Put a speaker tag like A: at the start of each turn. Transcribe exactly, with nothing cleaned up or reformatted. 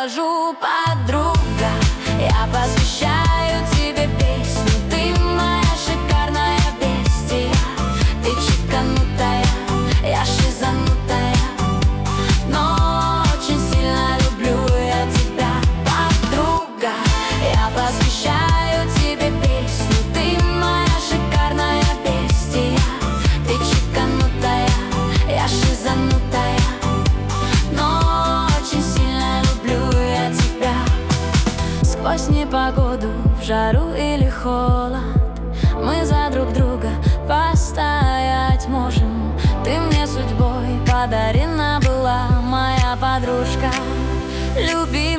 A: скажу, подруга, я посвящаю тебе песню. Ты моя шикарная бестия, ты чеканутая, я шизанутая, но очень сильно люблю я тебя, подруга. Я посвящаю тебе песню. Ты моя шикарная бестия, ты чеканутая, я шизанутая, но очень сильно люблю я тебя. Сквозь непогоду, в жару или холод, мы за друг друга постоять можем. Ты мне судьбой подарена была, моя подружка. Люби